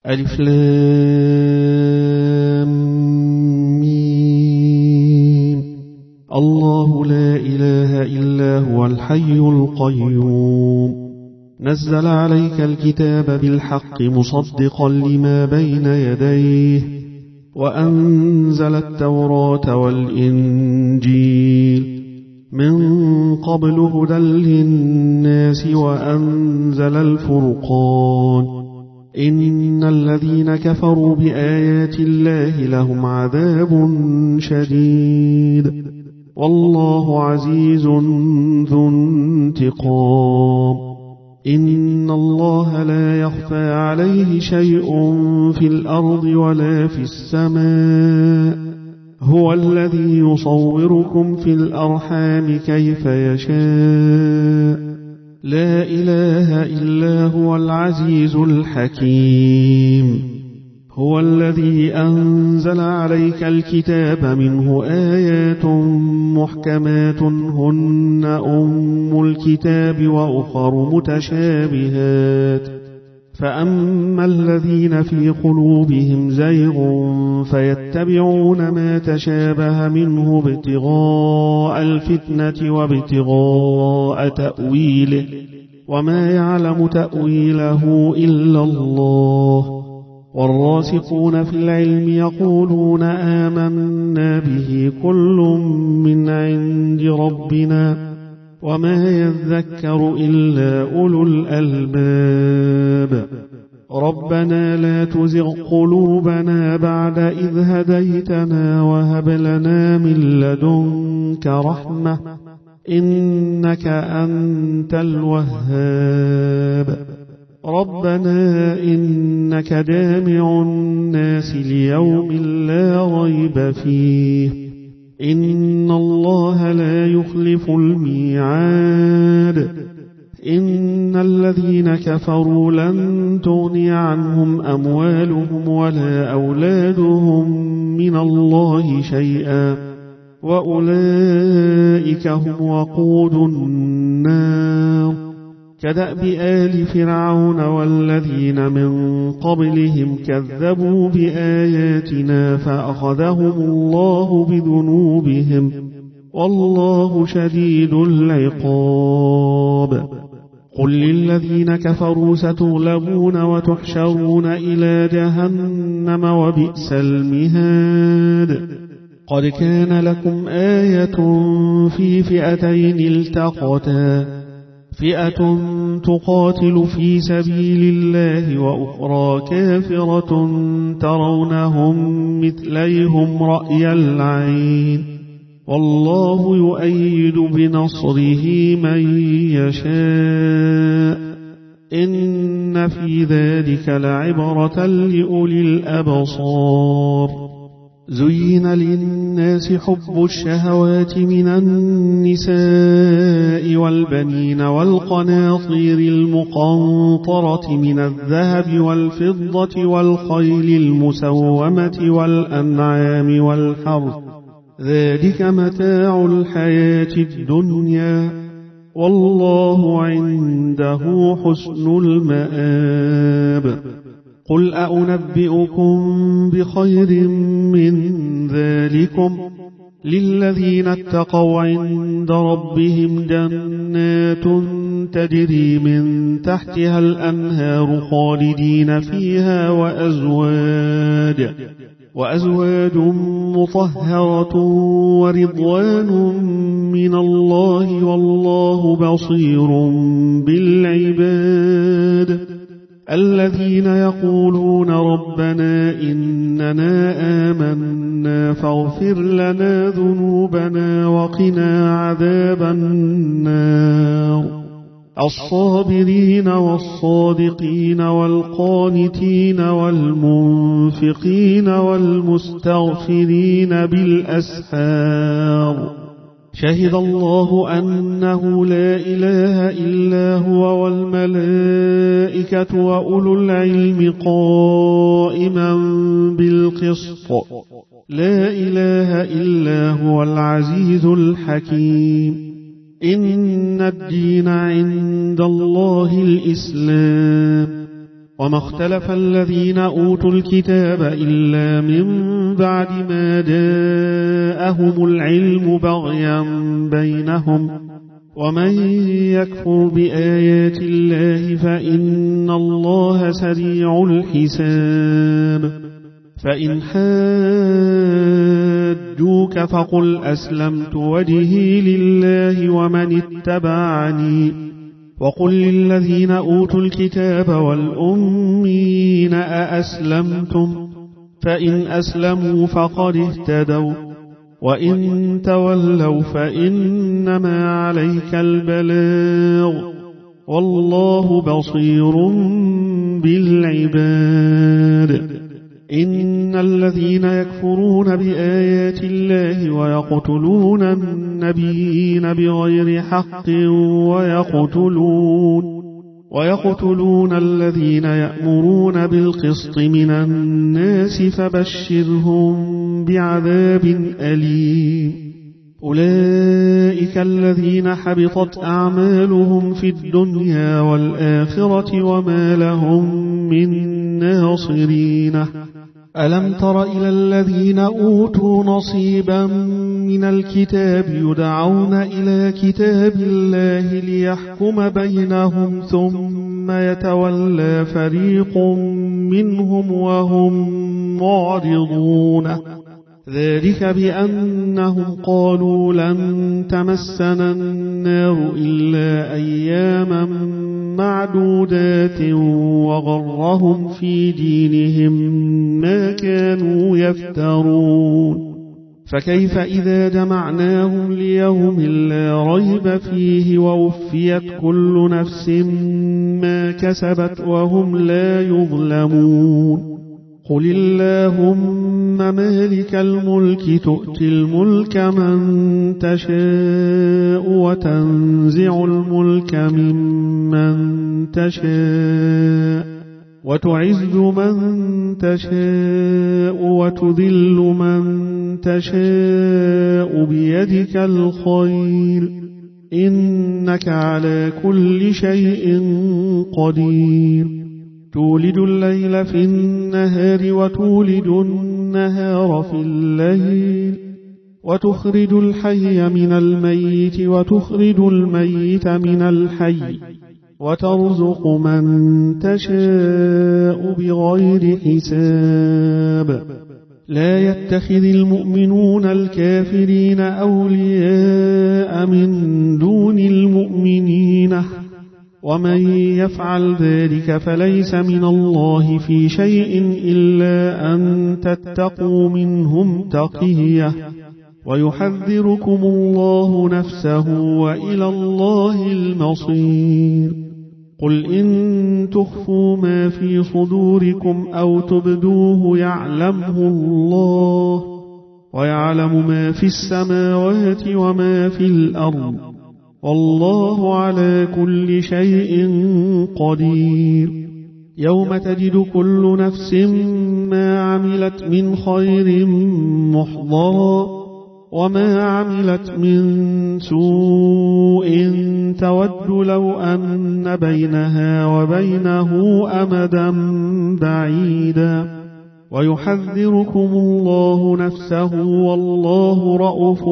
ألف لام ميم. الله لا إله إلا هو الحي القيوم نزل عليك الكتاب بالحق مصدقا لما بين يديه وأنزل التوراة والإنجيل من قبل هدى للناس وأنزل الفرقان إن الذين كفروا بآيات الله لهم عذاب شديد والله عزيز ذو انتقام إن الله لا يخفى عليه شيء في الأرض ولا في السماء هو الذي يصوركم في الأرحام كيف يشاء لا إله إلا هو العزيز الحكيم هو الذي أنزل عليك الكتاب منه آيات محكمات هن أم الكتاب وأخر متشابهات فأما الذين في قلوبهم زيغ فيتبعون ما تشابه منه ابتغاء الفتنة وابتغاء تأويله وما يعلم تأويله إلا الله والراسخون في العلم يقولون آمنا به كل من عند ربنا وما يذكر إلا أولو الألباب ربنا لا تزغ قلوبنا بعد إذ هديتنا وهب لنا من لدنك رحمة إنك أنت الوهاب ربنا إنك جامع الناس ليوم لا ريب فيه إن الله لا يخلف الميعاد إن الذين كفروا لن تغني عنهم أموالهم ولا أولادهم من الله شيئا وأولئك هم وقود النار كدأب آل فرعون والذين من قبلهم كذبوا بآياتنا فأخذهم الله بذنوبهم والله شديد العقاب قل للذين كفروا ستغلبون وتحشرون إلى جهنم وبئس المهاد قد كان لكم آية في فئتين التقتا فئة تقاتل في سبيل الله وأخرى كافرة ترونهم مثليهم رأي العين والله يؤيد بنصره من يشاء إن في ذلك لعبرة لأولي الأبصار زين للناس حب الشهوات من النساء والبنين والقناطير المقنطرة من الذهب والفضة والخيل المسومة والأنعام والحرث ذلك متاع الحياة الدنيا والله عنده حسن المآب قل أنبئكم بخير من ذلكم للذين اتقوا عند ربهم جنات تجري من تحتها الأنهار خالدين فيها وأزواج مطهرة ورضوان من الله والله بصير بالعباد الذين يقولون ربنا إننا آمنا فاغفر لنا ذنوبنا وقنا عذاب النار الصابرين والصادقين والقانتين والمنفقين والمستغفرين بالأسحار شهد الله أنه لا إله إلا هو والملائكة وأولو العلم قائما بالقسط لا إله إلا هو العزيز الحكيم إن الدين عند الله الإسلام وما اختلف الذين أوتوا الكتاب إلا من بعد ما جاءهم العلم بغيا بينهم ومن يكفر بآيات الله فإن الله سريع الحساب فإن حاجوك فقل أسلمت وجهي لله ومن اتبعني وقل للذين أوتوا الكتاب والأمين أأسلمتم فإن أسلموا فقد اهتدوا وإن تولوا فإنما عليك البلاغ والله بصير بالعباد إن الذين يكفرون بآيات الله ويقتلون النبيين بغير حق ويقتلون الذين يأمرون بالقسط من الناس فبشرهم بعذاب أليم أولئك الذين حبطت أعمالهم في الدنيا والآخرة وما لهم من ناصرين ألم تر إلى الذين أوتوا نصيبا من الكتاب يدعون إلى كتاب الله ليحكم بينهم ثم يتولى فريق منهم وهم معرضون ذلك بأنهم قالوا لن تمسنا النار إلا أياما معدودات وغرهم في دينهم ما كانوا يفترون فكيف إذا جمعناهم ليوم لا ريب فيه ووفيت كل نفس ما كسبت وهم لا يظلمون قل اللهم مالك الملك تؤتي الملك من تشاء وتنزع الملك ممن تشاء وتعز من تشاء وتذل من تشاء بيدك الخير إنك على كل شيء قدير تولد الليل في النهار وتولد النهار في الليل وتخرج الحي من الميت وتخرج الميت من الحي وترزق من تشاء بغير حساب لا يتخذ المؤمنون الكافرين أولياء من دون المؤمنين ومن يفعل ذلك فليس من الله في شيء إلا أن تتقوا منهم تقية ويحذركم الله نفسه وإلى الله المصير قل إن تخفوا ما في صدوركم أو تبدوه يعلمه الله ويعلم ما في السماوات وما في الأرض والله على كل شيء قدير يوم تجد كل نفس ما عملت من خير محضرا وما عملت من سوء تود لو أن بينها وبينه أمدا بعيدا ويحذركم الله نفسه والله رءوف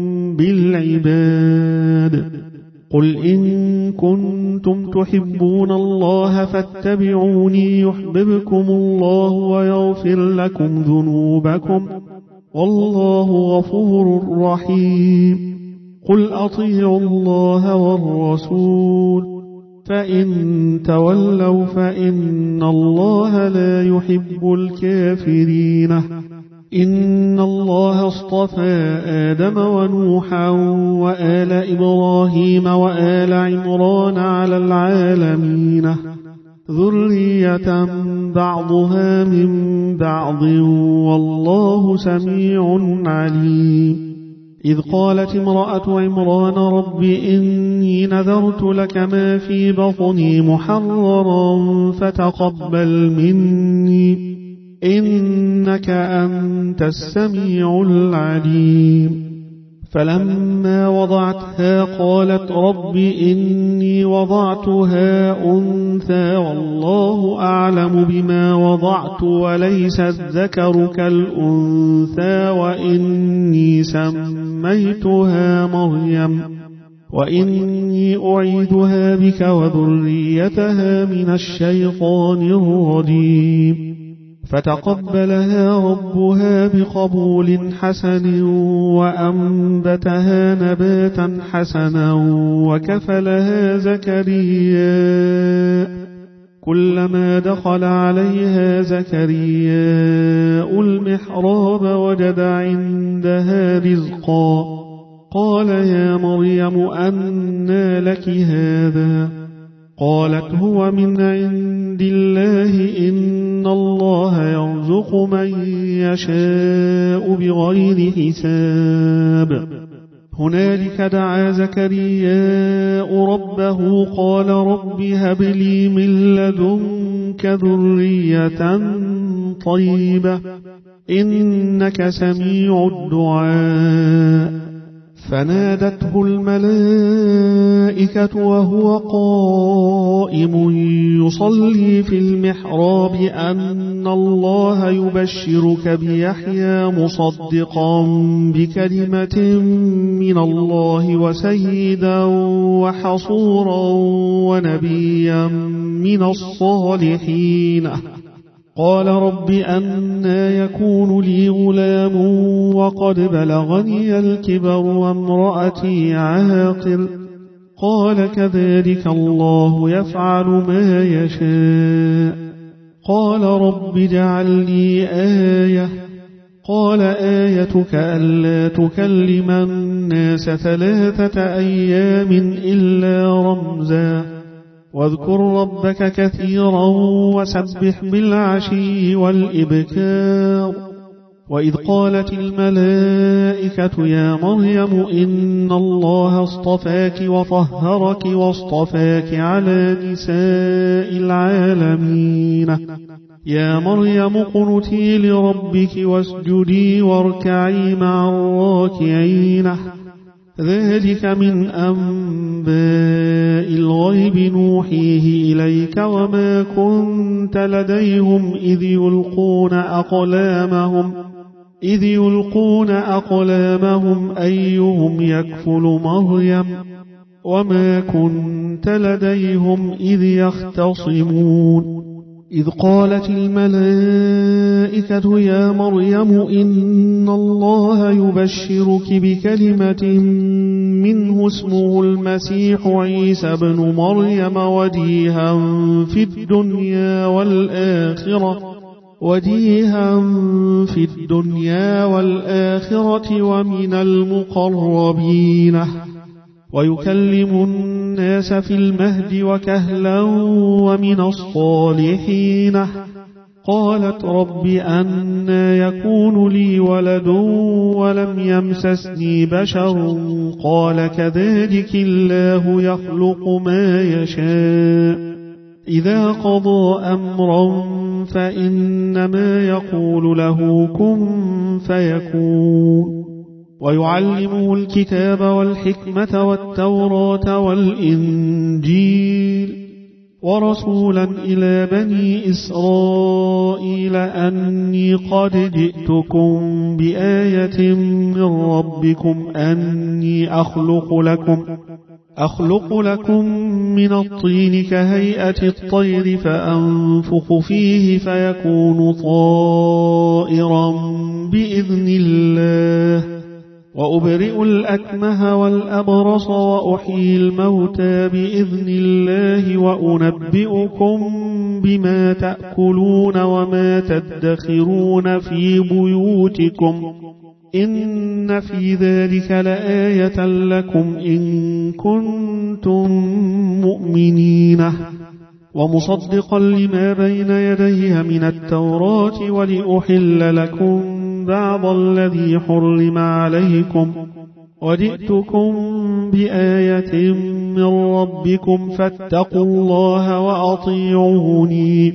بالعباد قل إن كنتم تحبون الله فاتبعوني يحببكم الله ويغفر لكم ذنوبكم والله غفور رحيم قل أطيعوا الله والرسول فإن تولوا فإن الله لا يحب الكافرين إن الله اصطفى آدم ونوحا وآل إبراهيم وآل عمران على العالمين ذرية بعضها من بعض والله سميع عليم إذ قالت امرأة عمران رب إني نذرت لك ما في بطني محررا فتقبل مني إنك أنت السميع العليم فلما وضعتها قالت رب إني وضعتها أنثى والله أعلم بما وضعت وليس الذكر كالأنثى وإني سميتها مريم وإني أعيدها بك وذريتها من الشيطان الرجيم فتقبلها ربها بقبول حسن وأنبتها نباتا حسنا وكفلها زكريا كلما دخل عليها زكرياء المحراب وجد عندها رزقا قال يا مريم أنى لك هذا قالت هو من عند الله إن الله يرزق من يشاء بغير حساب هنالك دعا زكرياء ربه قال رب هب لي من لدنك ذرية طيبة إنك سميع الدعاء فنادته الملائكة وهو قائم يصلي في المحراب أن الله يبشرك بيحيى مصدقا بكلمة من الله وسيدا وحصورا ونبيا من الصالحين قال رب أنى يكون لي غلام وقد بلغني الكبر وامرأتي عاقر قال كذلك الله يفعل ما يشاء قال رب اجعل لي آية قال آيتك ألا تكلم الناس 3 أيام إلا رمزا واذكر ربك كثيرا وسبح بالعشي والإبكار وإذ قالت الملائكة يا مريم إن الله اصطفاك وطهرك واصطفاك على نساء العالمين يا مريم اقنتي لربك واسجدي واركعي مع الراكعين ذلك من أنباء الغيب نوحيه إليك وما كنت لديهم إذ يلقون أقلامهم أيهم يكفل مريم وما كنت لديهم إذ يختصمون إذ قالت الملائكة يا مريم إن الله يبشرك بكلمة منه اسمه المسيح عيسى بن مريم وجيها في الدنيا والآخرة ومن المقربين ويكلم الناس في المهد وكهلا ومن الصالحين قالت رب أنى يكون لي ولد ولم يمسسني بشر قال كذلك الله يخلق ما يشاء إذا قضى أمرا فإنما يقول له كن فيكون ويعلمه الكتاب والحكمة والتوراة والإنجيل ورسولا إلى بني إسرائيل أني قد جئتكم بآية من ربكم أني أخلق لكم من الطين كهيئة الطير فأنفخ فيه فيكون طائرا بإذن الله وأبرئ الأكمه والأبرص وأحيي الموتى بإذن الله وأنبئكم بما تأكلون وما تدخرون في بيوتكم إن في ذلك لآية لكم إن كنتم مؤمنين ومصدقا لما بين يديه من التوراة ولأحل لكم بعض الذي حرم عليكم وجئتكم بآية من ربكم فاتقوا الله وأطيعوني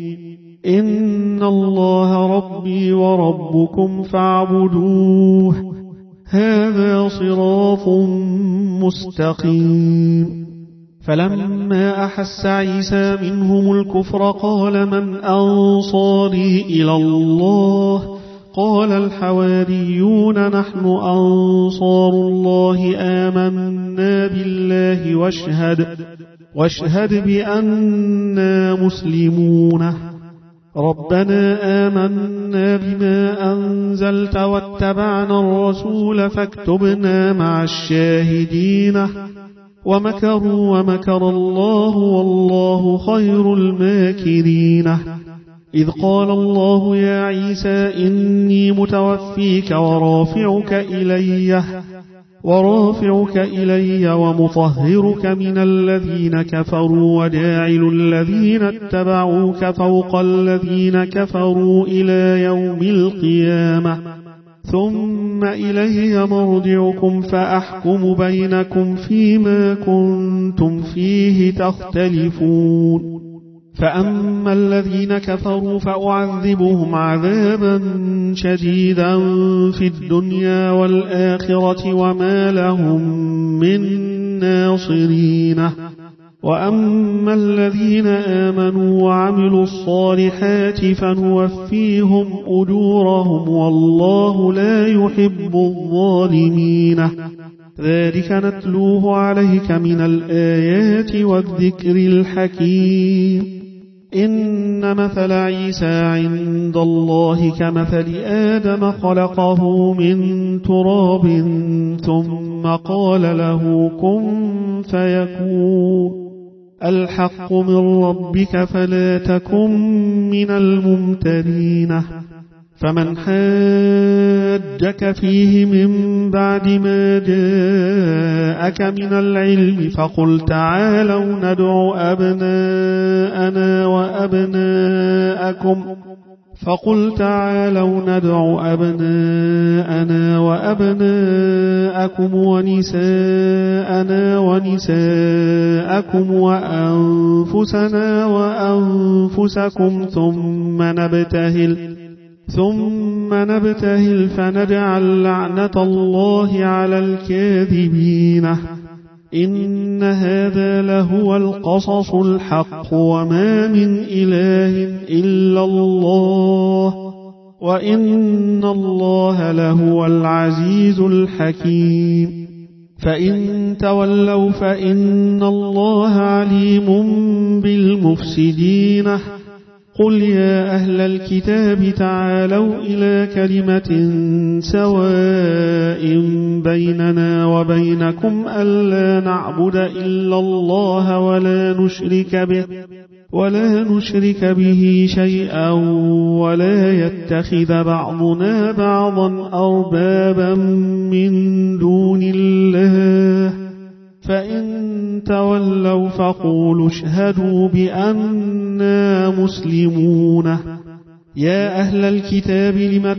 إن الله ربي وربكم فاعبدوه هذا صراط مستقيم. فلما أحس عيسى منهم الكفر قال من أنصاري إلى الله؟ قال الحواريون نحن أنصار الله آمنا بالله واشهد بأننا مسلمون. ربنا آمنا بما أنزلت واتبعنا الرسول فاكتبنا مع الشاهدين. ومكروا ومكر الله والله خير الماكرين. إذ قال الله يا عيسى إني متوفيك ورافعك إلي ومطهرك من الذين كفروا وداعل الذين اتبعوك فوق الذين كفروا إلى يوم القيامة. ثم إلي مرجعكم فأحكم بينكم فيما كنتم فيه تختلفون. فأما الذين كفروا فأعذبهم عذابا شديدا في الدنيا والآخرة وما لهم من ناصرين. وأما الذين آمنوا وعملوا الصالحات فنوفيهم أجورهم والله لا يحب الظالمين. ذلك نتلوه عليك من الآيات والذكر الحكيم. إن مثل عيسى عند الله كمثل آدم خلقه من تراب ثم قال له كن فيكون. الحق من ربك فلا تكن من الممترين. فمن حاجك فيه من بعد ما جاءك من العلم فقل تعالوا ندع أبناءنا وأبناءكم ونساءنا ونساءكم وأنفسنا وأنفسكم ثم نبتهل فنجعل لعنة الله على الكاذبين. إن هذا لهو القصص الحق وما من إله إلا الله وإن الله لهو العزيز الحكيم. فإن تولوا فإن الله عليم بالمفسدين. قل يا أهل الكتاب تعالوا إلى كلمة سواء بيننا وبينكم ألا نعبد إلا الله ولا نشرك به شيئا ولا يتخذ بعضنا بعضا أربابا من دون الله. فإن تولوا فقولوا اشهدوا بأننا مسلمون. يا أهل الكتاب لم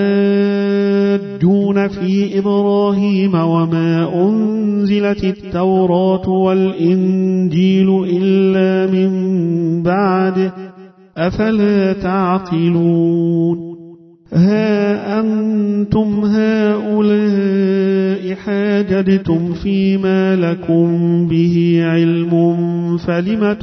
تحاجون في إبراهيم وما أنزلت التوراة والإنجيل إلا من بعده أفلا تعقلون. ها أنتم هؤلاء حاججتم فيما لكم به علم فلم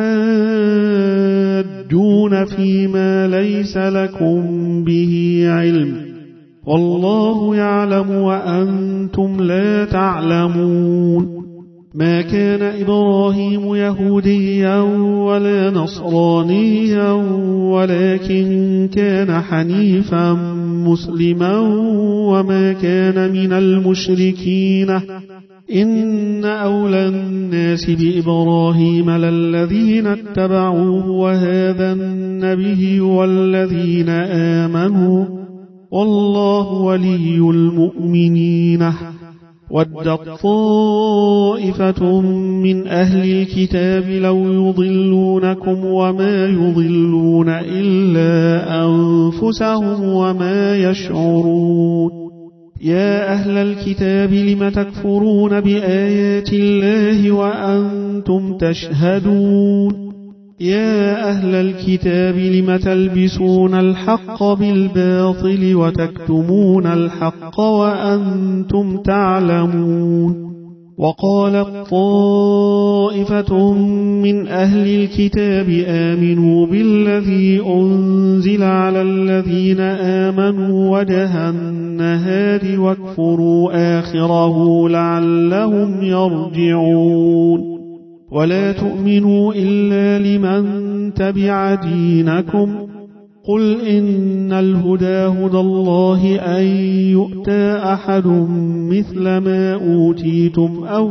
تحاجون فيما ليس لكم به علم والله يعلم وأنتم لا تعلمون. ما كان إبراهيم يهوديا ولا نصرانيا ولكن كان حنيفا مسلما وما كان من المشركين. إن أولى الناس بإبراهيم للذين اتبعوه وهذا النبي والذين آمنوا والله ولي المؤمنين. ودت طائفة من أهل الكتاب لو يضلونكم وما يضلون إلا أنفسهم وما يشعرون. يا أهل الكتاب لم تكفرون بآيات الله وأنتم تشهدون. يا أهل الكتاب لم تلبسون الحق بالباطل وتكتمون الحق وأنتم تعلمون وقالت طائفة من أهل الكتاب آمنوا بالذي أنزل على الذين آمنوا وجه النهار واكفروا آخره لعلهم يرجعون ولا تؤمنوا إلا لمن تبع دينكم قل إن الهدى هدى الله أن يؤتى أحد مثل ما أوتيتم أو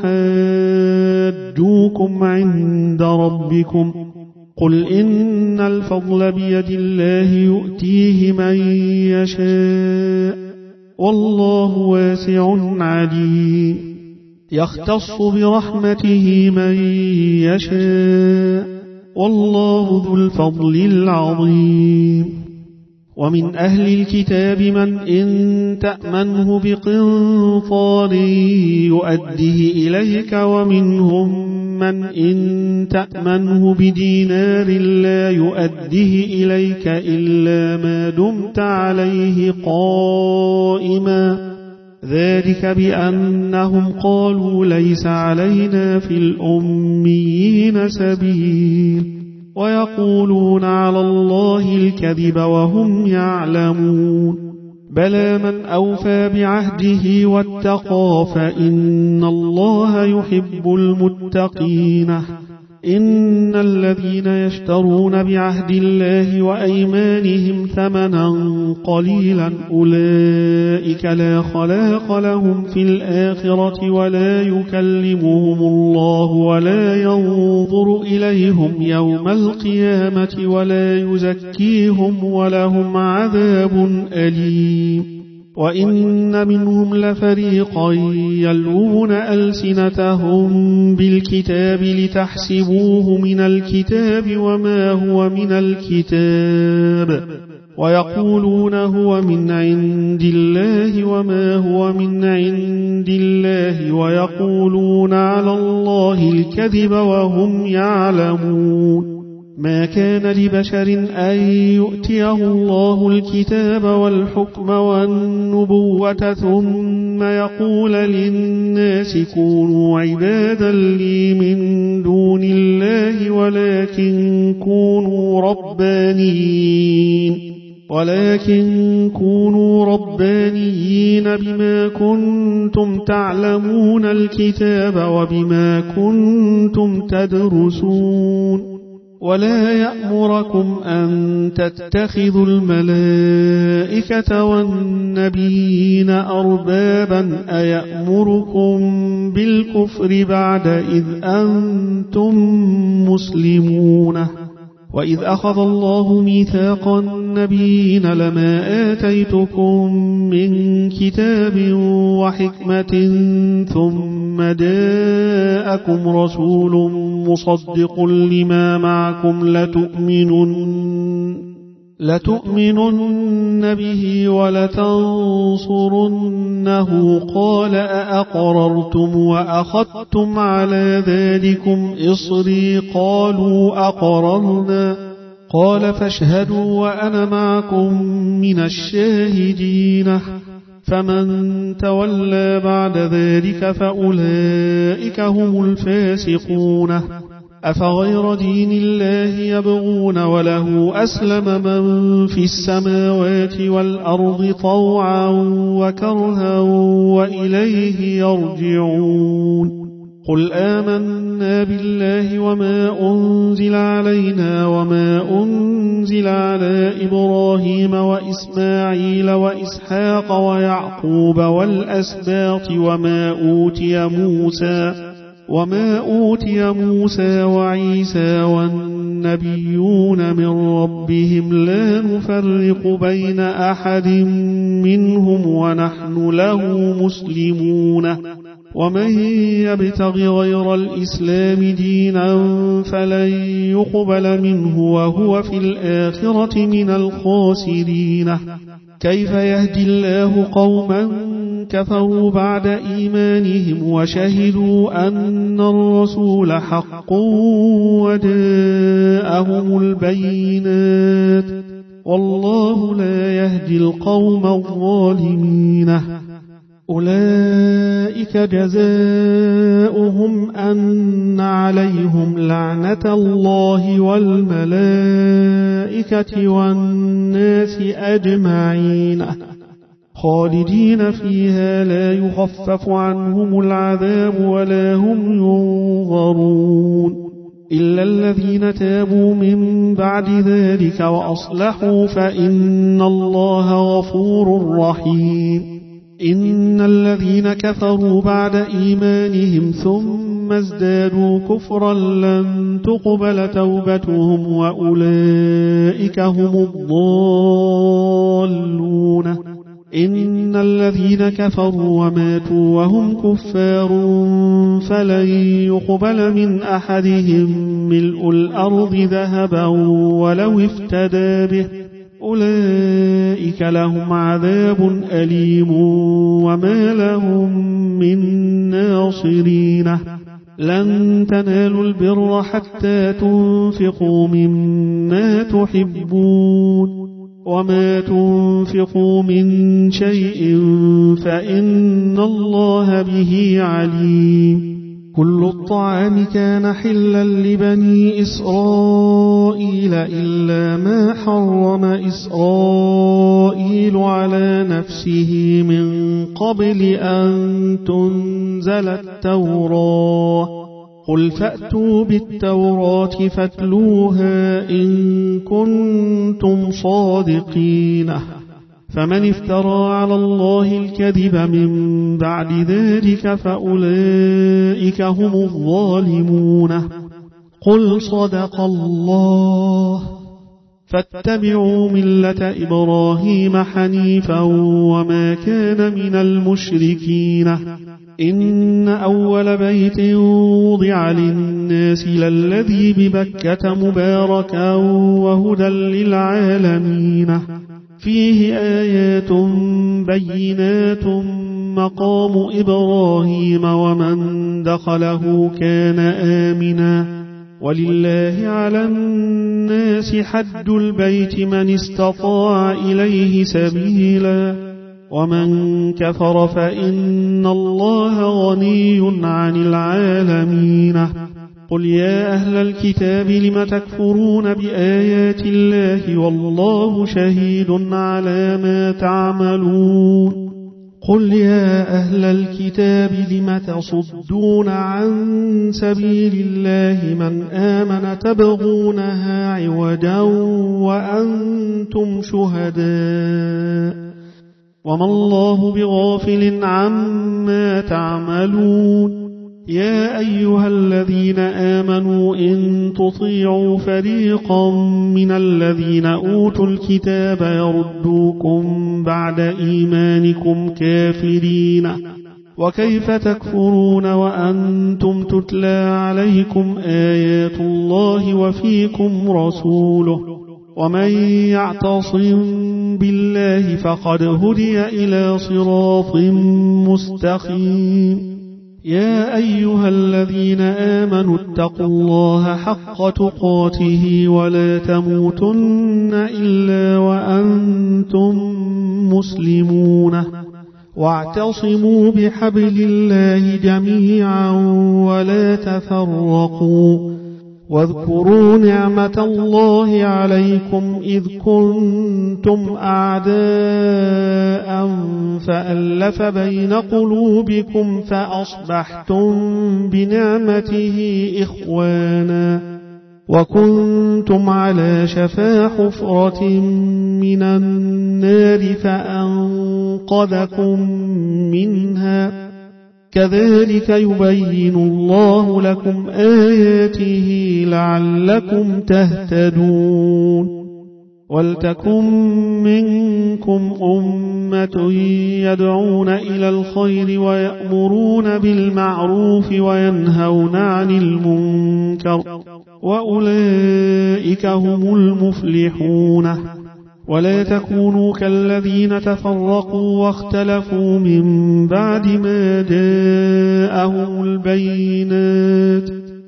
يحاجوكم عند ربكم قل إن الفضل بيد الله يؤتيه من يشاء والله واسع عليم يختص برحمته من يشاء والله ذو الفضل العظيم ومن أهل الكتاب من إن تأمنه بقنطار يؤديه إليك ومنهم من إن تأمنه بدينار لا يؤديه إليك إلا ما دمت عليه قائما ذلك بأنهم قالوا ليس علينا في الأميين سبيل ويقولون على الله الكذب وهم يعلمون بلى من أوفى بعهده واتقى فإن الله يحب المتقين إن الذين يشترون بعهد الله وأيمانهم ثمنا قليلا أولئك لا خلاق لهم في الآخرة ولا يكلمهم الله ولا ينظر إليهم يوم القيامة ولا يزكيهم ولهم عذاب أليم وإن منهم لفريقا يلوون ألسنتهم بالكتاب لتحسبوه من الكتاب وما هو من الكتاب ويقولون هو من عند الله وما هو من عند الله ويقولون على الله الكذب وهم يعلمون ما كان لبشر أن يؤتيه الله الكتاب والحكم والنبوة ثم يقول للناس كونوا عبادا لي من دون الله ولكن كونوا ربانيين بما كنتم تعلمون الكتاب وبما كنتم تدرسون ولا يأمركم أن تتخذوا الملائكة والنبيين أربابا أيأمركم بالكفر بعد إذ أنتم مسلمون وإذ أخذ الله ميثاق النبيين لما آتيتكم من كتاب وحكمة ثم جاءكم رسول مصدق لما معكم لتؤمنن به ولتنصرنه قال أأقررتم وأخذتم على ذلكم إصري قالوا أقررنا قال فاشهدوا وأنا معكم من الشاهدين فمن تولى بعد ذلك فأولئك هم الفاسقون أفغير دين الله يبغون وله أسلم من في السماوات والأرض طوعا وكرها وإليه يرجعون قل آمنا بالله وما أنزل علينا وما أنزل على إبراهيم وإسماعيل وإسحاق ويعقوب والأسباط وما أوتي موسى وعيسى والنبيون من ربهم لا نفرق بين أحد منهم ونحن له مسلمون ومن يبتغ غير الإسلام دينا فلن يقبل منه وهو في الآخرة من الخاسرين. كيف يهدي الله قوما كفروا بعد إيمانهم وشهدوا أن الرسول حق وجاءهم البينات والله لا يهدي القوم الظالمين. أولئك جزاؤهم أن عليهم لعنة الله والملائكة والناس أجمعين خالدين فيها لا يخفف عنهم العذاب ولا هم ينظرون إلا الذين تابوا من بعد ذلك وأصلحوا فإن الله غفور رحيم. إن الذين كفروا بعد إيمانهم ثم ازدادوا كفرا لن تقبل توبتهم وأولئك هم الضالون. إن الذين كفروا وماتوا وهم كفار فلن يقبل من أحدهم ملء الأرض ذهبا ولو افتدى به أولئك لهم عذاب أليم وما لهم من ناصرين. لن تنالوا البر حتى تنفقوا مما تحبون وما تنفقوا من شيء فإن الله به عليم. كل الطعام كان حلا لبني إسرائيل إلا ما حرم إسرائيل على نفسه من قبل أن تنزل التوراة. قل فأتوا بالتوراة فاتلوها إن كنتم صادقين. فمن افترى على الله الكذب من بعد ذلك فأولئك هم الظالمون. قل صدق الله فاتبعوا ملة إبراهيم حنيفا وما كان من المشركين. إن أول بيت وضع للناس للذي ببكة مباركا وهدى للعالمين فيه آيات بينات مقام إبراهيم ومن دخله كان آمنا ولله على الناس حج البيت من استطاع إليه سبيلا ومن كفر فإن الله غني عن العالمين. قل يا أهل الكتاب لم تكفرون بآيات الله والله شهيد على ما تعملون. قل يا أهل الكتاب لم تصدون عن سبيل الله من آمن تبغونها عوجا وأنتم شهداء وما الله بغافل عما تعملون. يا أيها الذين آمنوا إن تطيعوا فريقا من الذين أوتوا الكتاب يردوكم بعد إيمانكم كافرين وكيف تكفرون وأنتم تتلى عليكم آيات الله وفيكم رسوله ومن يعتصم بالله فقد هدي إلى صراط مستقيم. يا أيها الذين آمنوا اتقوا الله حق تقاته ولا تموتن إلا وأنتم مسلمون واعتصموا بحبل الله جميعا ولا تفرقوا واذكروا نعمة الله عليكم إذ كنتم أعداء فألف بين قلوبكم فأصبحتم بنعمته إخوانا وكنتم على شفا حفرة من النار فأنقذكم منها كذلك يبين الله لكم آياته لعلكم تهتدون. ولتكن منكم أمة يدعون إلى الخير ويأمرون بالمعروف وينهون عن المنكر وأولئك هم المفلحون. ولا تكونوا كالذين تفرقوا واختلفوا من بعد ما جاءهم البينات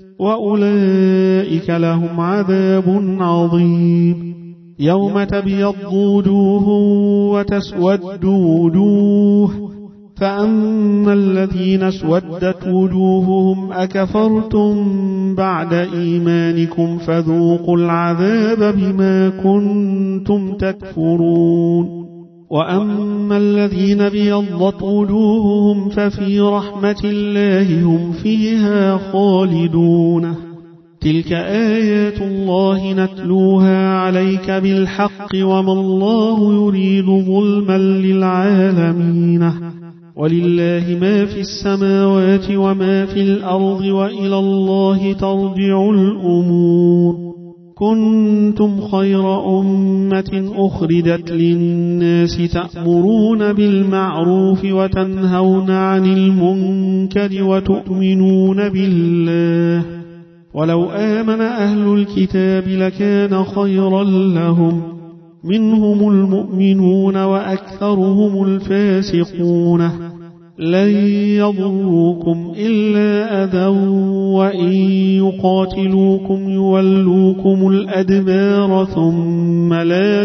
وأولئك لهم عذاب عظيم. يوم تبيض وجوه وتسود وجوه، فأما الذين اسودت وجوههم أكفرتم بعد إيمانكم فذوقوا العذاب بما كنتم تكفرون. وأما الذين بيضت وجوههم ففي رحمة الله هم فيها خالدون. تلك آيات الله نتلوها عليك بالحق وما الله يريد ظلما للعالمين. ولله ما في السماوات وما في الأرض وإلى الله ترجع الأمور. كنتم خير أمة أخرجت للناس تأمرون بالمعروف وتنهون عن المنكر وتؤمنون بالله. ولو آمن أهل الكتاب لكان خيرا لهم، منهم المؤمنون وأكثرهم الفاسقون. لن يضروكم إلا أذى وإن يقاتلوكم يولوكم الأدبار ثم لا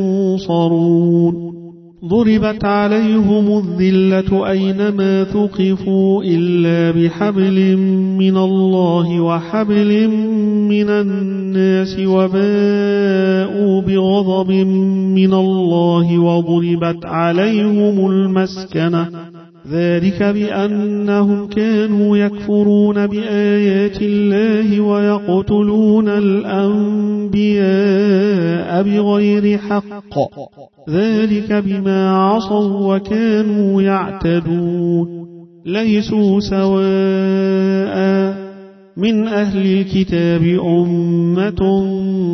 ينصرون. ضربت عليهم الذلة أينما ثقفوا إلا بحبل من الله وحبل من الناس وباءوا بغضب من الله وضربت عليهم المسكنة، ذلك بأنهم كانوا يكفرون بآيات الله ويقتلون الأنبياء بغير حق، ذلك بما عصوا وكانوا يعتدون. ليسوا سواء من أهل الكتاب أمة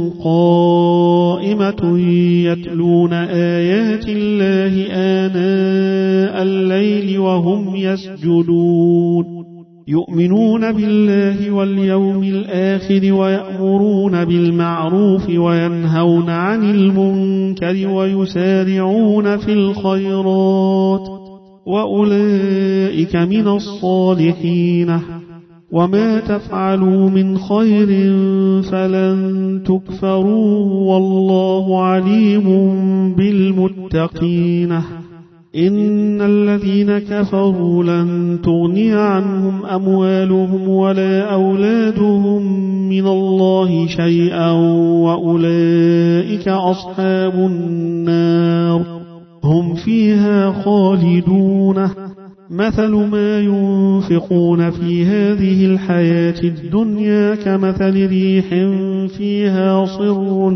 قائمة يتلون آيات الله آناء الليل وهم يسجدون، يؤمنون بالله واليوم الآخر ويأمرون بالمعروف وينهون عن المنكر ويسارعون في الخيرات وأولئك من الصالحين. وما تفعلوا من خير فلن تكفروا والله عليم بالمتقين. إن الذين كفروا لن تغني عنهم أموالهم ولا أولادهم من الله شيئا وأولئك أصحاب النار هم فيها خالدون. مثل ما ينفقون في هذه الحياة الدنيا كمثل ريح فيها صر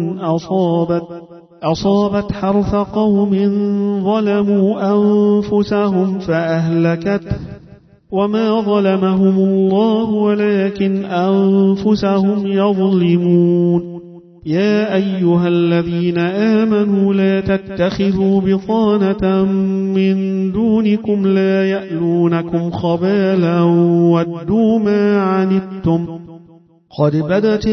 أصابت حرث قوم ظلموا أنفسهم فأهلكته، وما ظلمهم الله ولكن أنفسهم يظلمون. يا أيها الذين آمنوا لا تتخذوا بطانة من دونكم لا يألونكم خبالا ودوا ما عنتم قد بدت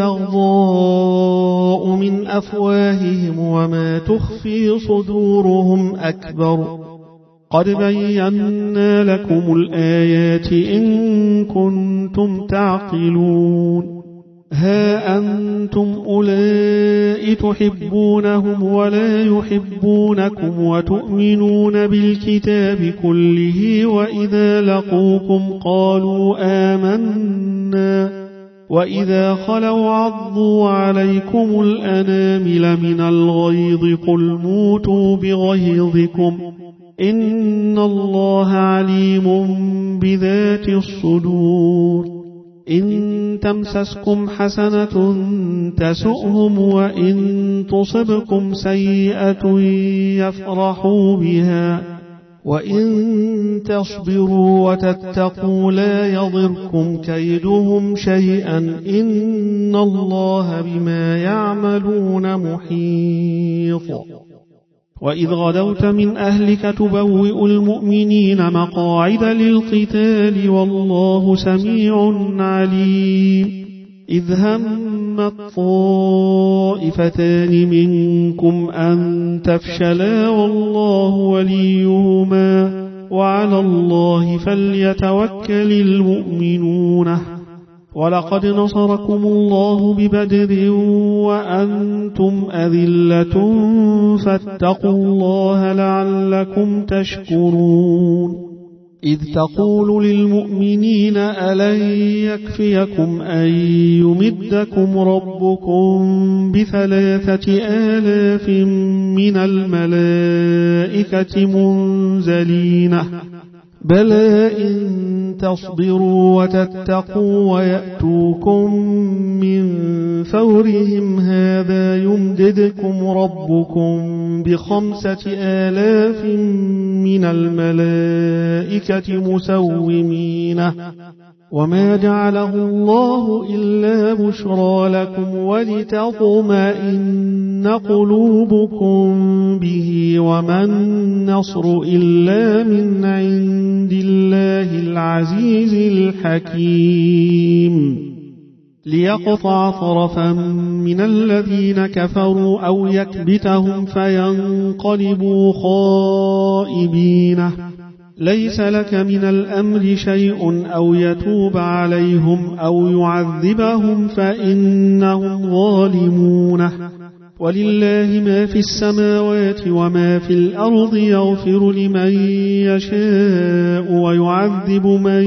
البغضاء من أفواههم وما تخفي صدورهم أكبر. قد بينا لكم الآيات إن كنتم تعقلون. ها أنتم أولئك تحبونهم ولا يحبونكم وتؤمنون بالكتاب كله وإذا لقوكم قالوا آمنا وإذا خلوا عضوا عليكم الأنامل من الغيظ قل موتوا بغيظكم إن الله عليم بذات الصدور. إن تمسسكم حسنة تسؤهم وإن تصبكم سيئة يفرحوا بها وإن تصبروا وتتقوا لا يضركم كيدهم شيئا إن الله بما يعملون محيط وإذ غدوت من أهلك تبوئ المؤمنين مقاعد للقتال والله سميع عليم إذ همت طائفتان منكم أن تفشلا والله وليهما وعلى الله فليتوكل المؤمنون ولقد نصركم الله ببدر وأنتم أذلة فاتقوا الله لعلكم تشكرون إذ تقول للمؤمنين ألن يكفيكم أن يمدكم ربكم ب3,000 من الملائكة منزلين بلى إن تصبروا وتتقوا ويأتوكم من فورهم هذا يمددكم ربكم ب5,000 من الملائكة مسومين وما جعله الله إلا بشرى لكم ولتطمئن قلوبكم به وما النصر إلا من عند الله العزيز الحكيم ليقطع طرفا من الذين كفروا أو يكبتهم فينقلبوا خائبين ليس لك من الأمر شيء أو يتوب عليهم أو يعذبهم فإنهم ظالمون ولله ما في السماوات وما في الأرض يغفر لمن يشاء ويعذب من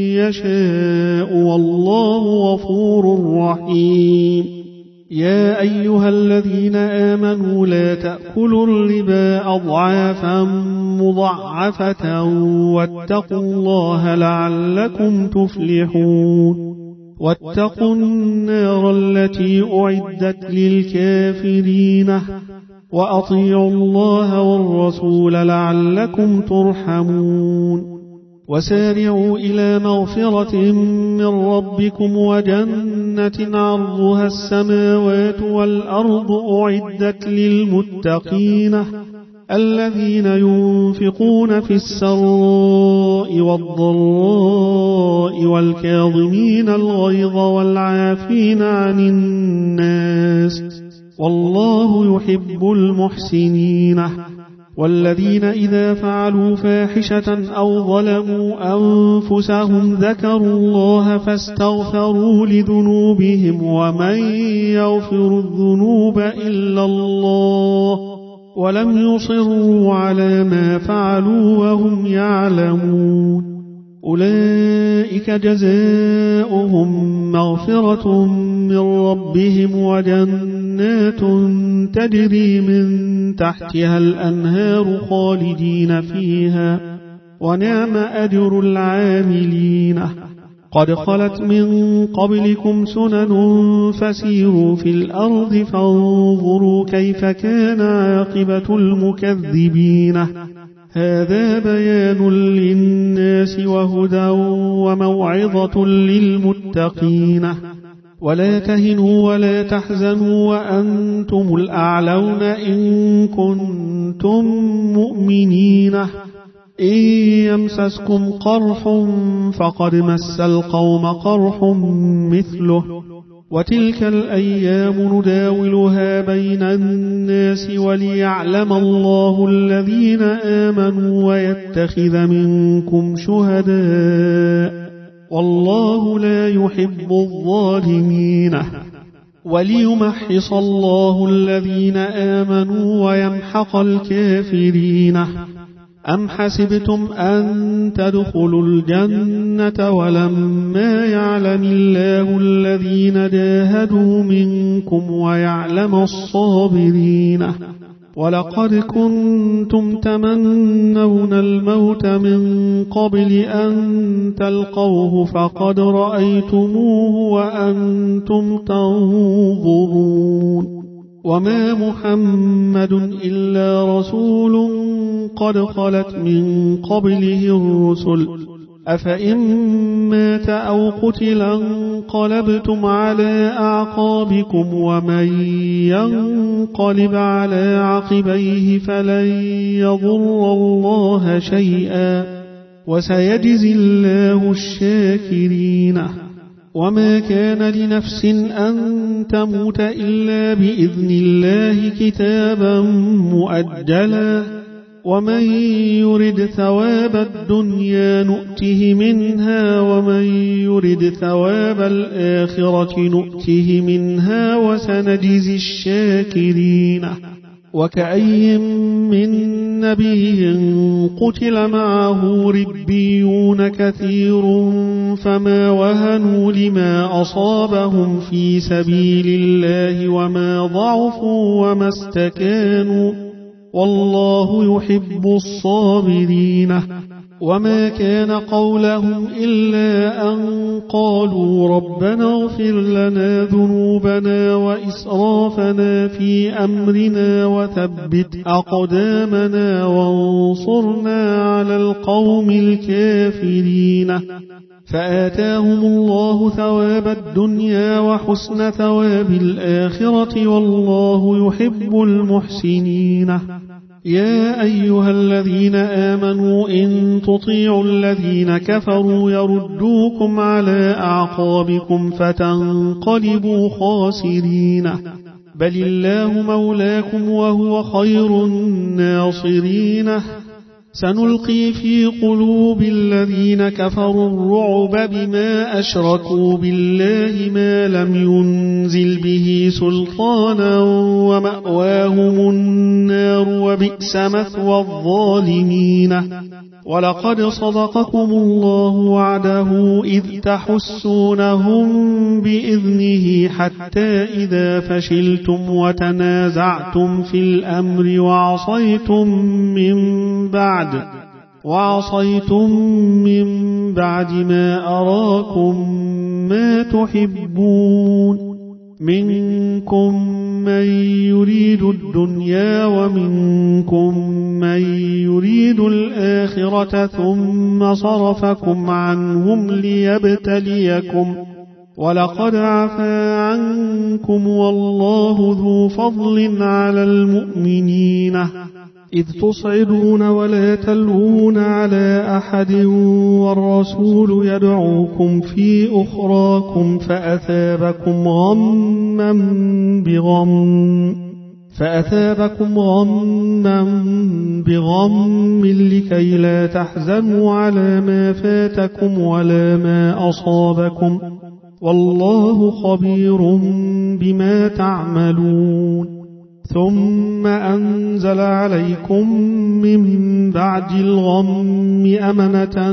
يشاء والله غفور رحيم يا أيها الذين آمنوا لا تأكلوا الربا أضعافا مضاعفة واتقوا الله لعلكم تفلحون واتقوا النار التي أعدت للكافرين وأطيعوا الله والرسول لعلكم ترحمون وسارعوا إلى مغفرة من ربكم وجنة عرضها السماوات والأرض أعدت للمتقين الذين ينفقون في السراء والضراء والكاظمين الغيظ والعافين عن الناس والله يحب المحسنين والذين إذا فعلوا فاحشة أو ظلموا أنفسهم ذكروا الله فاستغفروا لذنوبهم ومن يغفر الذنوب إلا الله ولم يصروا على ما فعلوا وهم يعلمون أولئك جزاؤهم مغفرة من ربهم وجنات تجري من تحتها الأنهار خالدين فيها ونعم أجر العاملين قد خلت من قبلكم سنن فسيروا في الأرض فانظروا كيف كان عاقبة المكذبين هذا بيان للناس وهدى وموعظة للمتقين ولا تهنوا ولا تحزنوا وأنتم الأعلون إن كنتم مؤمنين إن يمسسكم قرح فقد مس القوم قرح مثله وتلك الأيام نداولها بين الناس وليعلم الله الذين آمنوا ويتخذ منكم شهداء والله لا يحب الظالمين وليمحص الله الذين آمنوا ويمحق الكافرين أم حسبتم أن تدخلوا الجنة ولما يعلم الله الذين جاهدوا منكم ويعلم الصابرين ولقد كنتم تمنون الموت من قبل أن تلقوه فقد رأيتموه وأنتم تنظرون وما محمد إلا رسول قد خلت من قبله الرسل أفإن مات أو قتل انقلبتم على أعقابكم ومن ينقلب على عقبيه فلن يضر الله شيئا وسيجزي الله الشاكرين وما كان لنفس أن تموت إلا بإذن الله كتابا مؤجلا ومن يرد ثواب الدنيا نؤته منها ومن يرد ثواب الآخرة نؤته منها وسنجزي الشاكرين وكأي من نبي قتل معه ربيون كثير فما وهنوا لما أصابهم في سبيل الله وما ضعفوا وما استكانوا والله يحب الصابرين وما كان قولهم إلا أن قالوا ربنا اغفر لنا ذنوبنا وإسرافنا في أمرنا وثبت أقدامنا وانصرنا على القوم الكافرين فآتاهم الله ثواب الدنيا وحسن ثواب الآخرة والله يحب المحسنين يا أيها الذين آمنوا إن تطيعوا الذين كفروا يردوكم على أعقابكم فتنقلبوا خاسرين بل الله مولاكم وهو خير الناصرين سنلقي في قلوب الذين كفروا الرعب بما أشركوا بالله ما لم ينزل به سلطانا ومأواهم النار وبئس مثوى الظالمين ولقد صدقكم الله وعده إذ تحسونهم بإذنه حتى إذا فشلتم وتنازعتم في الأمر وعصيتم من بعد ما أراكم ما تحبون منكم من يريد الدنيا ومنكم من يريد الآخرة ثم صرفكم عنهم ليبتليكم ولقد عفا عنكم والله ذو فضل على المؤمنين إذ تصعدون ولا تلوون على أحد والرسول يدعوكم في أخراكم فأثابكم غما بغم لكي لا تحزنوا على ما فاتكم ولا ما أصابكم والله خبير بما تعملون ثم أنزل عليكم من بعد الغم أمنة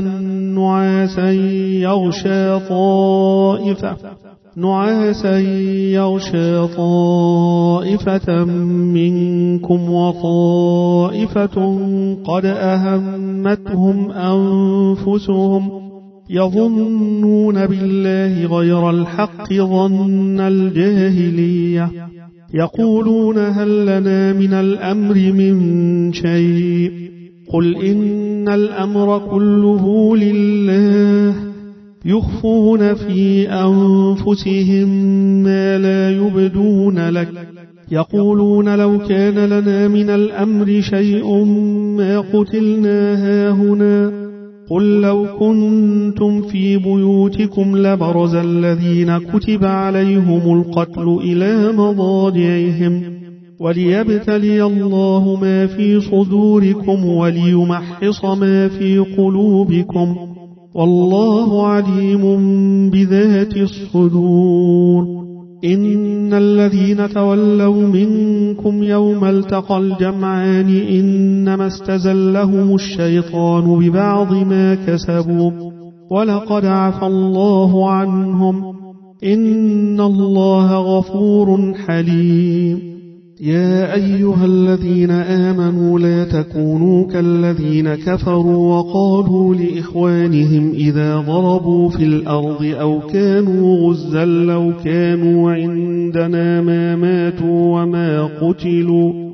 نعاسا يغشى طائفة منكم وطائفة قد أهمتهم أنفسهم يظنون بالله غير الحق ظن الجاهلية يقولون هل لنا من الأمر من شيء قل إن الأمر كله لله يخفون في أنفسهم ما لا يبدون لك يقولون لو كان لنا من الأمر شيء ما قتلنا هاهنا قل لو كنتم في بيوتكم لبرز الذين كتب عليهم القتل إلى مضاجعهم وليبتلي الله ما في صدوركم وليمحص ما في قلوبكم والله عليم بذات الصدور إن الذين تولوا منكم يوم التقى الجمعان إنما استزلهم الشيطان ببعض ما كسبوا ولقد عفى الله عنهم إن الله غفور حليم يا أيها الذين آمنوا لا تكونوا كالذين كفروا وقالوا لإخوانهم إذا ضربوا في الأرض أو كانوا غزا لو كانوا عندنا ما ماتوا وما قتلوا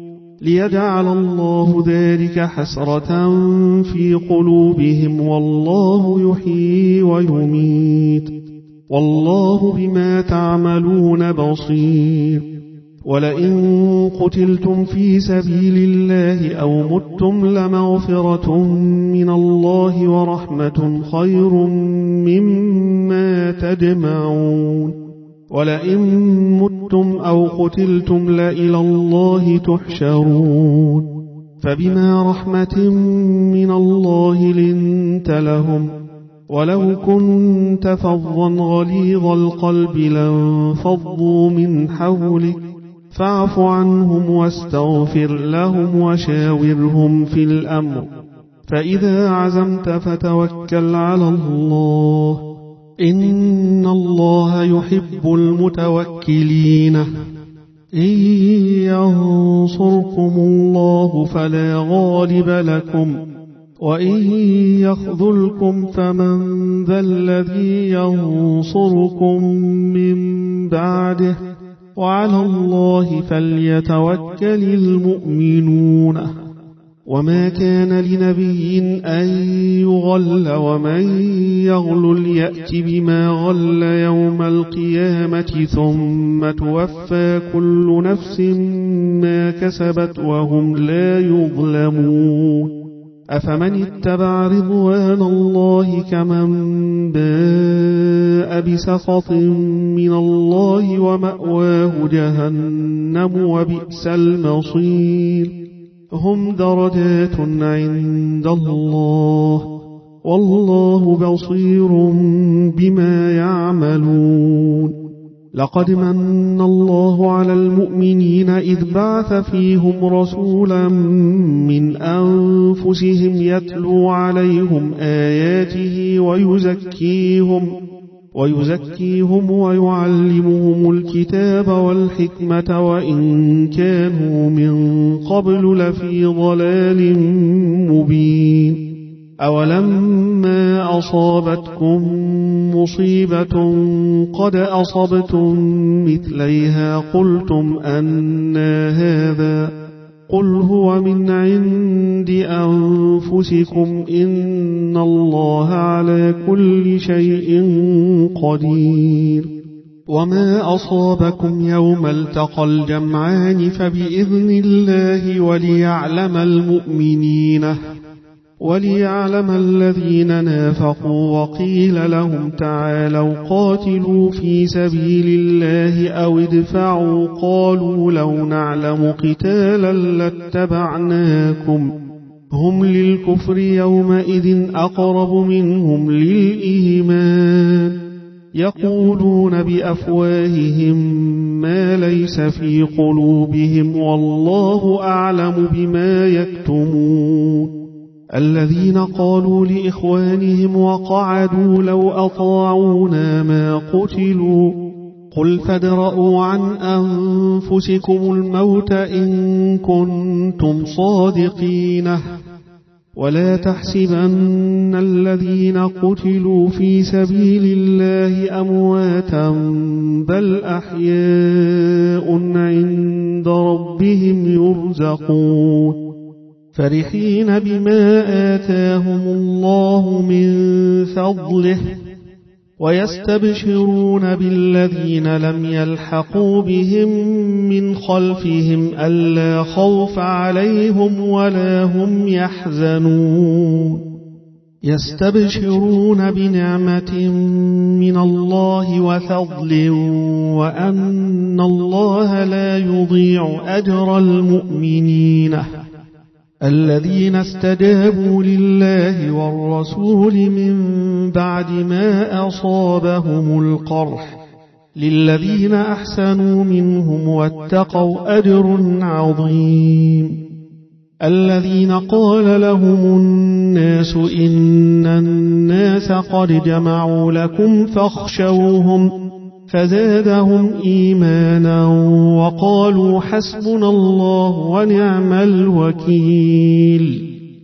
ليجعل الله ذلك حسرة في قلوبهم، والله يحيي ويميت، والله بما تعملون بصير. ولئن قتلتم في سبيل الله أو متم لمغفرة من الله ورحمة خير مما تجمعون. ولئن متم أو قتلتم لإلى الله تحشرون. فبما رحمة من الله لنت لهم، ولو كنت فظا غليظ القلب لانفضوا من حولك، فاعف عنهم واستغفر لهم وشاورهم في الأمر، فإذا عزمت فتوكل على الله، إن الله يحب المتوكلين. إن ينصركم الله فلا غالب لكم، وإن يخذلكم فمن ذا الذي ينصركم من بعده، وعلى الله فليتوكل المؤمنون. وما كان لنبي أن يغل، ومن يغلل يأت بما غل يوم القيامة، ثم توفى كل نفس ما كسبت وهم لا يظلمون. أفمن اتبع رضوان الله كمن باء بسخط من الله ومأواه جهنم وبئس المصير. هم درجات عند الله، والله بصير بما يعملون. لقد من الله على المؤمنين إذ بعث فيهم رسولا من أنفسهم يتلو عليهم آياته ويزكيهم ويعلمهم الكتاب والحكمة، وإن كانوا من قبل لفي ضلال مبين. أولما أصابتكم مصيبة قد أصبتم مثليها قلتم أنى هذا، قل هو من عند أنفسكم، إن الله على كل شيء قدير. وما أصابكم يوم التقى الجمعان فبإذن الله وليعلم الذين نافقوا. وقيل لهم تعالوا قاتلوا في سبيل الله أو ادفعوا، قالوا لو نعلم قتالا لاتبعناكم، هم للكفر يومئذ أقرب منهم للإيمان، يقولون بأفواههم ما ليس في قلوبهم، والله أعلم بما يكتمون. الذين قالوا لإخوانهم وقعدوا لو أطاعونا ما قتلوا، قل فادرءوا عن أنفسكم الموت إن كنتم صادقين، ولا تحسبن الذين قتلوا في سبيل الله أمواتا، بل أحياء عند ربهم يرزقون، فرحين بما آتاهم الله من فضله، ويستبشرون بالذين لم يلحقوا بهم من خلفهم ألا خوف عليهم ولا هم يحزنون. يستبشرون بنعمة من الله وفضل، وأن الله لا يضيع أجر المؤمنين. الذين استجابوا لله والرسول من بعد ما أصابهم القرح، للذين أحسنوا منهم واتقوا أجر عظيم. الذين قال لهم الناس إن الناس قد جمعوا لكم فاخشوهم، فزادهم إيمانا وقالوا حسبنا الله ونعم الوكيل.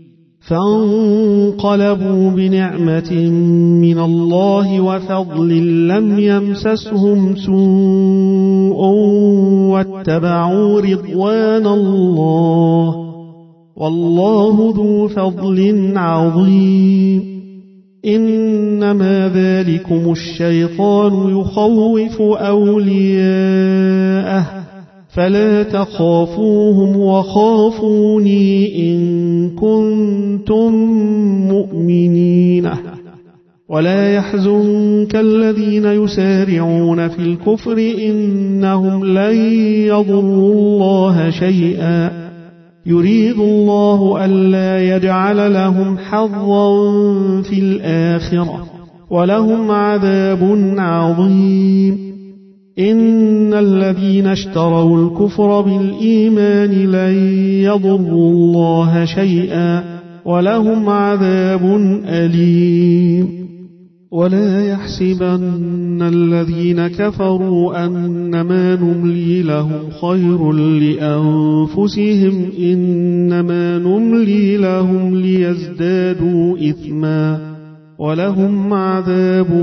فانقلبوا بنعمة من الله وفضل لم يمسسهم سوء واتبعوا رضوان الله والله ذو فضل عظيم. إنما ذلكم الشيطان يخوف أولياءه فلا تخافوهم وخافوني إن كنتم مؤمنين. ولا يحزنك الذين يسارعون في الكفر إنهم لن يضروا الله شيئا يريد الله ألا يجعل لهم حظا في الآخرة ولهم عذاب عظيم. إن الذين اشتروا الكفر بالإيمان لن يضروا الله شيئا ولهم عذاب أليم. ولا يحسبن الذين كفروا أنما نملي لهم خير لأنفسهم إنما نملي لهم ليزدادوا إثما ولهم عذاب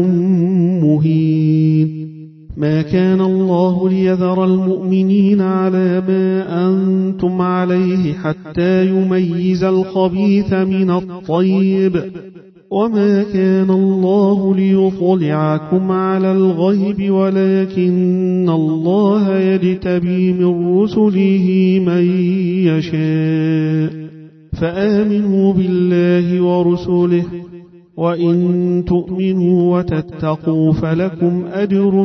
مهين. ما كان الله ليذر المؤمنين على ما أنتم عليه حتى يميز الخبيث من الطيب وما كان الله ليطلعكم على الغيب ولكن الله يجتبي من رسله من يشاء فآمنوا بالله ورسله وإن تؤمنوا وتتقوا فلكم أجر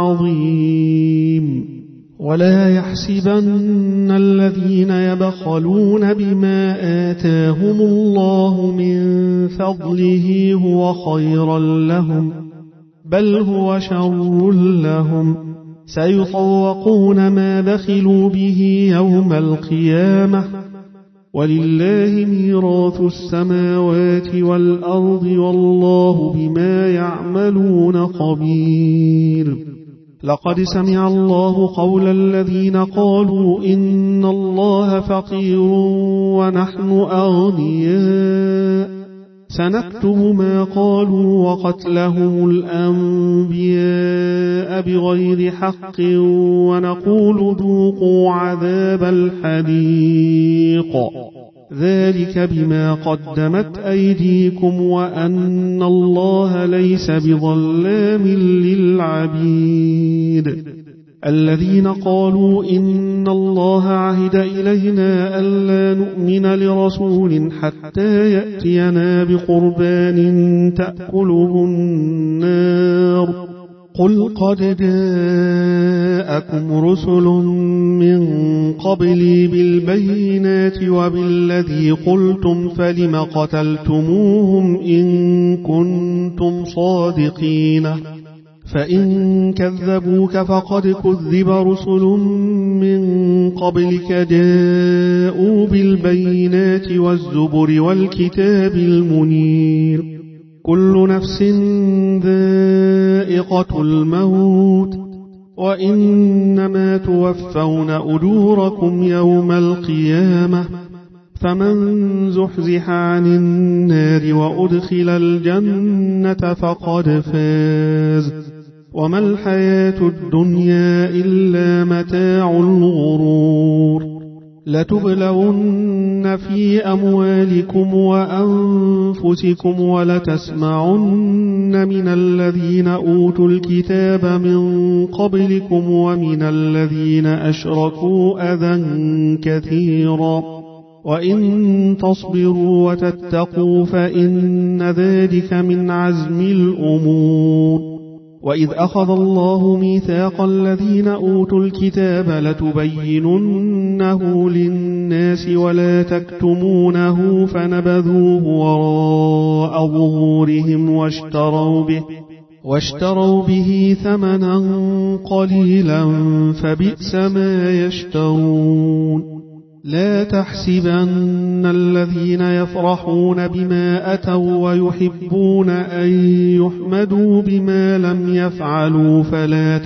عظيم. ولا يحسبن الذين يبخلون بما آتاهم الله من فضله هو خيرا لهم بل هو شر لهم سيطوقون ما بخلوا به يوم القيامة ولله ميراث السماوات والأرض والله بما يعملون خبير. لقد سمع الله قول الذين قالوا إن الله فقير ونحن أغنياء سنكتب ما قالوا وقتلهم الأنبياء بغير حق ونقول ذوقوا عذاب الحريق ذلك بما قدمت أيديكم وأن الله ليس بظلام للعبيد. الذين قالوا إن الله عهد إلينا ألا نؤمن لرسول حتى يأتينا بقربان تأكله النار قل قد جاءكم رسل من قبلي بالبينات وبالذي قلتم فلم قتلتموهم إن كنتم صادقين فإن كذبوك فقد كذب رسل من قبلك جاءوا بالبينات والزبر والكتاب المنير كل نفس ذائقة الموت وإنما توفون أجوركم يوم القيامة فمن زحزح عن النار وأدخل الجنة فقد فاز وما الحياة الدنيا إلا متاع الغرور. لتبلون في أموالكم وأنفسكم ولتسمعن من الذين أوتوا الكتاب من قبلكم ومن الذين أشركوا أذى كثيرا وإن تصبروا وتتقوا فإن ذلك من عزم الأمور. وإذ أخذ الله ميثاق الذين أوتوا الكتاب لتبيننه للناس ولا تكتمونه فنبذوه وراء ظهورهم واشتروا به ثمنا قليلا فبئس ما يشترون. لا تحسبن الذين يفرحون بما أتوا ويحبون أن يحمدوا بما لم يفعلوا فلا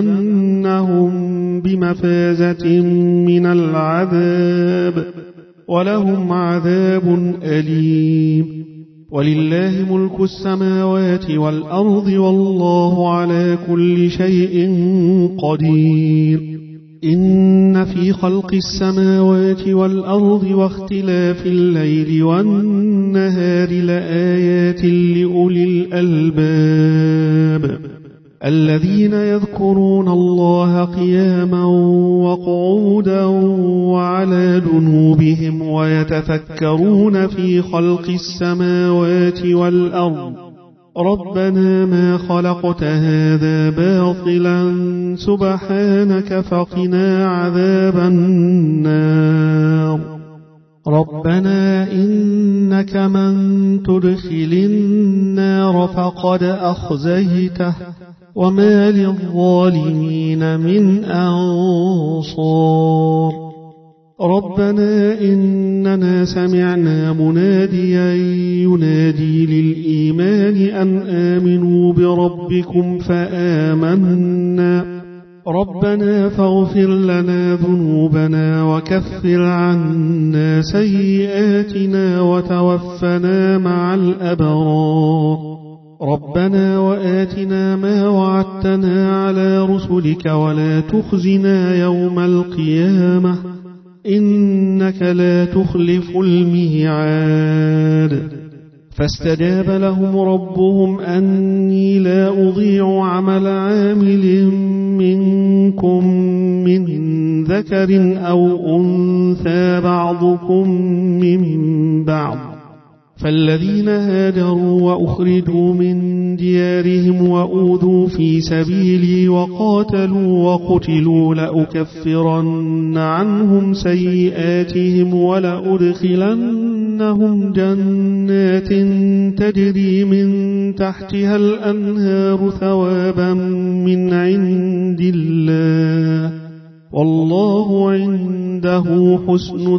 تحسبنهم بمفازة من العذاب ولهم عذاب أليم. ولله ملك السماوات والأرض والله على كل شيء قدير. إن في خلق السماوات والأرض واختلاف الليل والنهار لآيات لأولي الألباب الذين يذكرون الله قياما وقعودا وعلى جنوبهم ويتفكرون في خلق السماوات والأرض ربنا ما خلقت هذا باطلا سبحانك فقنا عذاب النار. ربنا إنك من تدخل النار فقد أخزيته وما للظالمين من أنصار. ربنا إننا سمعنا مناديا ينادي للإيمان أن آمنوا بربكم فآمنا ربنا فاغفر لنا ذنوبنا وكفر عنا سيئاتنا وتوفنا مع الأبرار. ربنا وآتنا ما وعدتنا على رسلك ولا تخزنا يوم القيامة إنك لا تخلف الميعاد. فاستجاب لهم ربهم أني لا أضيع عمل عامل منكم من ذكر أو أنثى بعضكم من بعض. فالذين هاجروا وأخرجوا من ديارهم وأوذوا في سبيلي وقاتلوا وقتلوا لأكفرن عنهم سيئاتهم ولأدخلنهم جنات تجري من تحتها الأنهار ثوابا من عند الله والله عنده حسن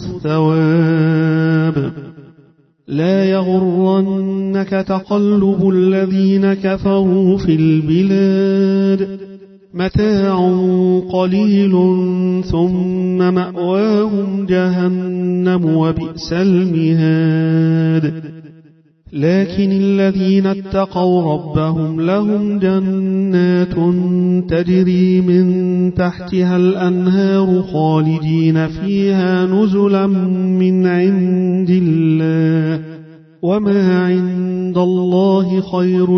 الثواب. لا يغرنك تقلب الذين كفروا في البلاد متاع قليل ثم مأواهم جهنم وبئس المهاد. لكن الذين اتقوا ربهم لهم جنات تجري من تحتها الأنهار خالدين فيها نزلا من عند الله وما عند الله خير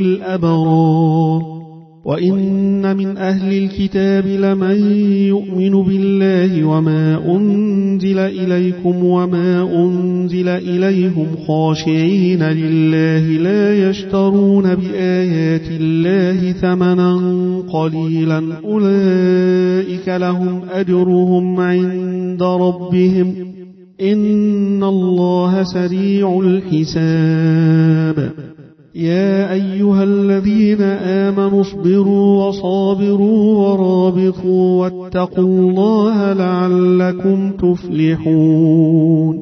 للأبرار. وإن من أهل الكتاب لمن يؤمن بالله وما أنزل إليكم وما أنزل إليهم خاشعين لله لا يشترون بآيات الله ثمنا قليلا أولئك لهم أجرهم عند ربهم إن الله سريع الحساب. يا أيها الذين آمنوا اصبروا وصابروا ورابطوا واتقوا الله لعلكم تفلحون.